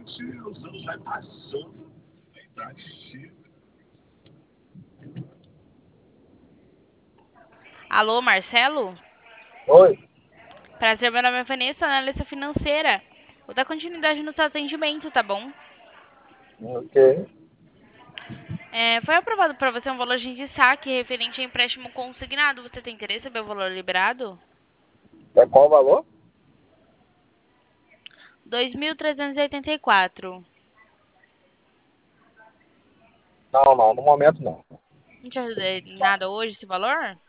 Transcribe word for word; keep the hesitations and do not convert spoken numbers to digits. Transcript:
Alô, Marcelo? Oi, Prazer, meu nome é Vanessa, analista financeira. Vou dar continuidade no seu atendimento, tá bom? ok. É, foi aprovado para você um valor de saque referente a empréstimo consignado. Você tem interesse em saber o valor liberado? É qual o valor? dois mil trezentos e oitenta e quatro. Não, não, no momento não. Não te ajudei nada hoje esse valor?